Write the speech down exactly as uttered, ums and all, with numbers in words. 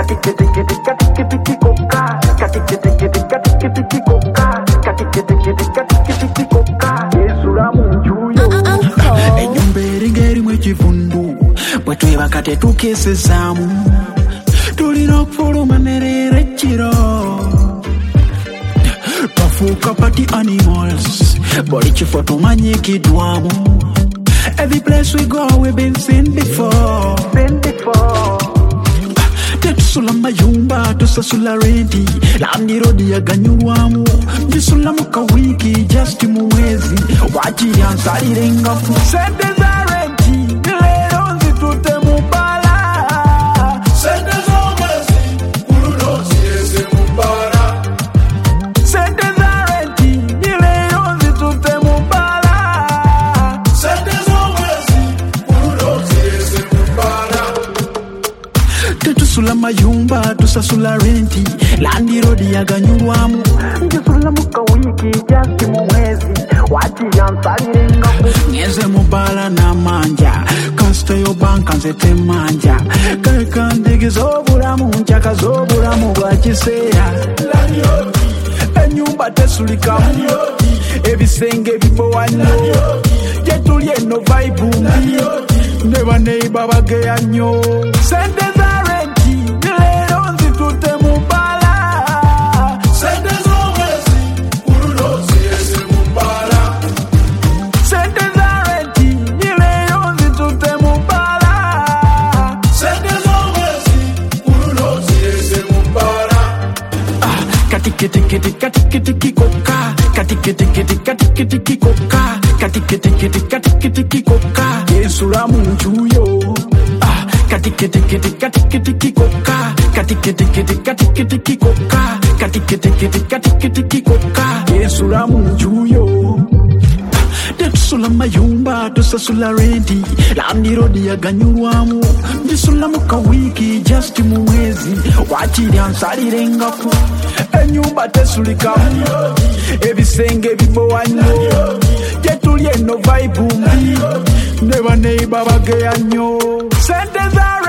katikiti kiti katikiti kikoka katikiti katikiti kikoka katikiti katikiti kikoka Yesura munjuyo enyumba eringa erimu ekifundu bwe twebaka tetukesezaamu tulina okufuluma nerera ekiro twafuuka party animals buli kifo tumanyikidwamu every place we go we've been seen before been before tetusula mayumba tusasula renti landi rodi yaganyulwamu njisula muka wiki just mu mwezi wakiri ansalire ngafu sente za renti lero nzitute mu bala sente z'omwezi kuno ziyeze mu bala sente za renti lero nzitute mu bala sente z'omwezi kuno ziyeze mu bala tetusula mayumba tusasula renti landi rodi yaganyulwamu njisula muka wiki just mu mwezi wakiri ansalire ngafu ngeze mu bala n'amanja kasita yo banka nze temanja kaka ndege z'obulamu nchaka z'obulamu bwa kiseera enyumba tesulikamu ebisenge bibowa nnyo gyetuli eno vaibu mbi ne baneiba bageya nnyo sente za renti lero nzitute mu bala sente z'omwezi kuno ziyeze mu bala sente za renti lero nzitute mu bala sente z'omwezi kuno ziyeze mu bala katikiti kiti katikiti kikoka katikiti kiti katikiti kikoka katikiti kiti katikiti kikoka Yesura munjuyo katikiti kiti katikiti kikoka katikiti kiti katikiti kikoka katikiti kiti katikiti kikoka Yesura munjuyo tetusula mayumba tusasula renti landi rodi yaganyulwamu njisula muka wiki just mu mwezi wakiri ansalire ngafu enyumba tesulikamu ebisenge bibowa nnyo gyetuli eno vaibu mbi ne baneiba bageya nnyo sente za